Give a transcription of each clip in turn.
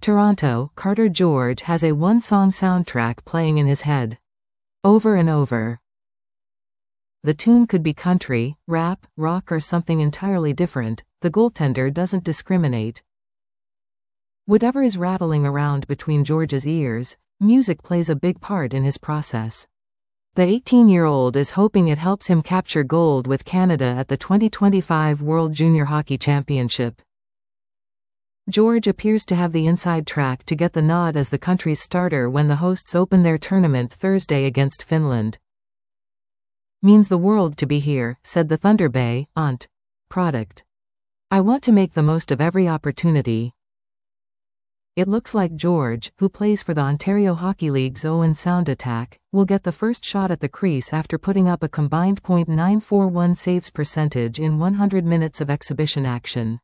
Toronto, Carter George has a one-song soundtrack playing in his head. Over and over. The tune could be country, rap, rock or something entirely different. The goaltender doesn't discriminate. Whatever is rattling around between George's ears, music plays a big part in his process. The 18-year-old is hoping it helps him capture gold with Canada at the 2025 World Junior Hockey Championship. George appears to have the inside track to get the nod as the country's starter when the hosts open their tournament Thursday against Finland. Means the world to be here, said the Thunder Bay product. I want to make the most of every opportunity. It looks like George, who plays for the Ontario Hockey League's Owen Sound Attack, will get the first shot at the crease after putting up a combined .941 saves percentage in 100 minutes of exhibition action.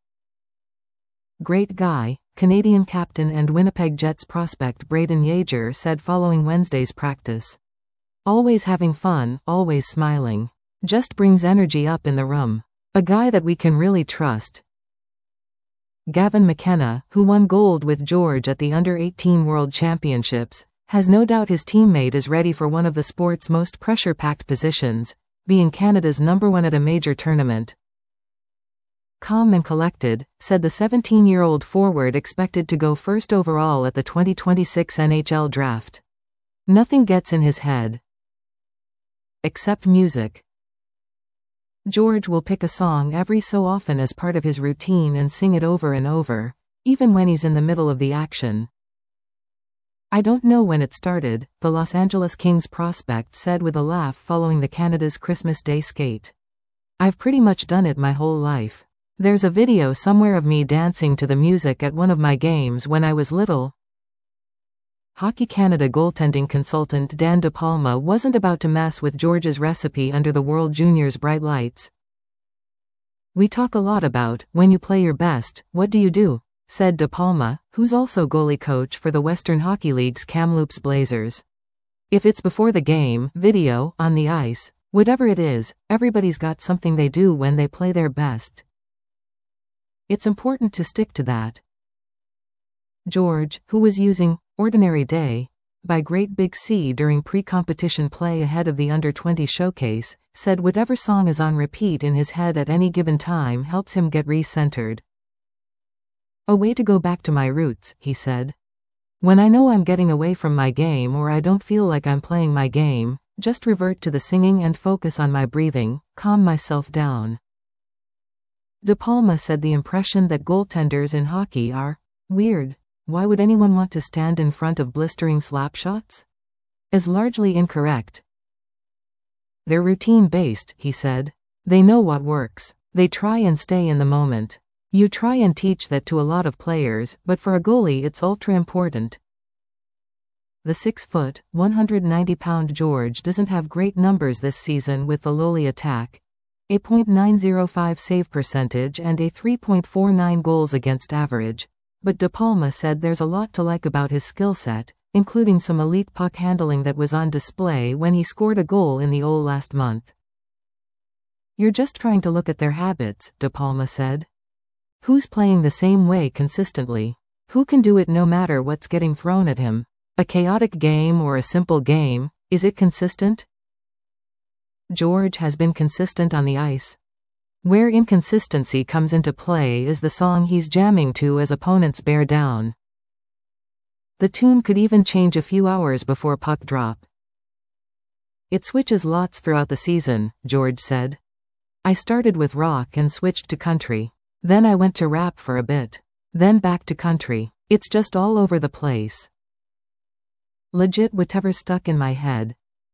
Great guy, Canadian captain and Winnipeg Jets prospect Brayden Yager said following Wednesday's practice. Always having fun, always smiling. Just brings energy up in the room. A guy that we can really trust. Gavin McKenna, who won gold with George at the Under-18 World Championships, has no doubt his teammate is ready for one of the sport's most pressure-packed positions, being Canada's #1 at a major tournament. Calm and collected, said the 17-year-old forward expected to go first overall at the 2026 NHL draft. Nothing gets in his head. Except music. George will pick a song every so often as part of his routine and sing it over and over, even when he's in the middle of the action. I don't know when it started, the Los Angeles Kings prospect said with a laugh following the Canada's Christmas Day skate. I've pretty much done it my whole life. There's a video somewhere of me dancing to the music at one of my games when I was little. Hockey Canada goaltending consultant Dan De Palma wasn't about to mess with George's recipe under the World Juniors bright lights. We talk a lot about, when you play your best, what do you do? Said De Palma, who's also goalie coach for the Western Hockey League's Kamloops Blazers. If it's before the game, video, on the ice, whatever it is, everybody's got something they do when they play their best. It's important to stick to that. George, who was using Ordinary Day by Great Big Sea during pre-competition play ahead of the Under-20 showcase, said whatever song is on repeat in his head at any given time helps him get re-centered. A way to go back to my roots, he said. When I know I'm getting away from my game or I don't feel like I'm playing my game, just revert to the singing and focus on my breathing, calm myself down. De Palma said the impression that goaltenders in hockey are weird. Why would anyone want to stand in front of blistering slap shots? Is largely incorrect. They're routine-based, he said. They know what works. They try and stay in the moment. You try and teach that to a lot of players, but for a goalie it's ultra important. The 6-foot, 190-pound George doesn't have great numbers this season with the lowly attack. A .905 save percentage and a 3.49 goals against average. But De Palma said there's a lot to like about his skill set, including some elite puck handling that was on display when he scored a goal in the OL last month. You're just trying to look at their habits, De Palma said. Who's playing the same way consistently? Who can do it no matter what's getting thrown at him? A chaotic game or a simple game, is it consistent? George has been consistent on the ice. Where inconsistency comes into play is the song he's jamming to as opponents bear down. The tune could even change a few hours before puck drop. It switches lots throughout the season, George said. I started with rock and switched to country. Then I went to rap for a bit. Then back to country. It's just all over the place. Legit whatever's stuck in my head.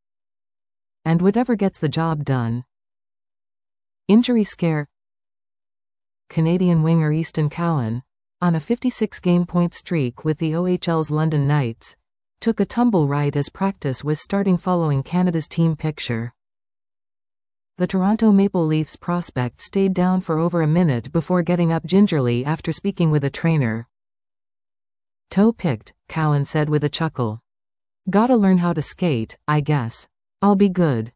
And whatever gets the job done. Injury scare. Canadian winger Easton Cowan, on a 56-game point streak with the OHL's London Knights, took a tumble right as practice was starting following Canada's team picture. The Toronto Maple Leafs prospect stayed down for over a minute before getting up gingerly after speaking with a trainer. Toe picked, Cowan said with a chuckle. Gotta learn how to skate, I guess. I'll be good.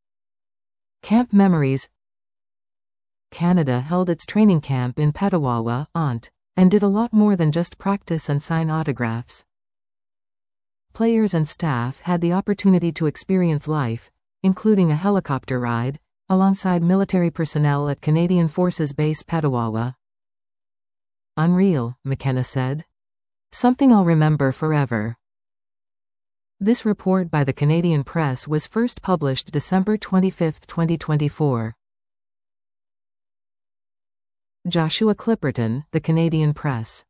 Camp memories. Canada held its training camp in Petawawa, Ont. and did a lot more than just practice and sign autographs. Players and staff had the opportunity to experience life, including a helicopter ride, alongside military personnel at Canadian Forces Base Petawawa. "Unreal," McKenna said. "Something I'll remember forever." This report by the Canadian Press was first published December 25, 2024. Joshua Clipperton, The Canadian Press.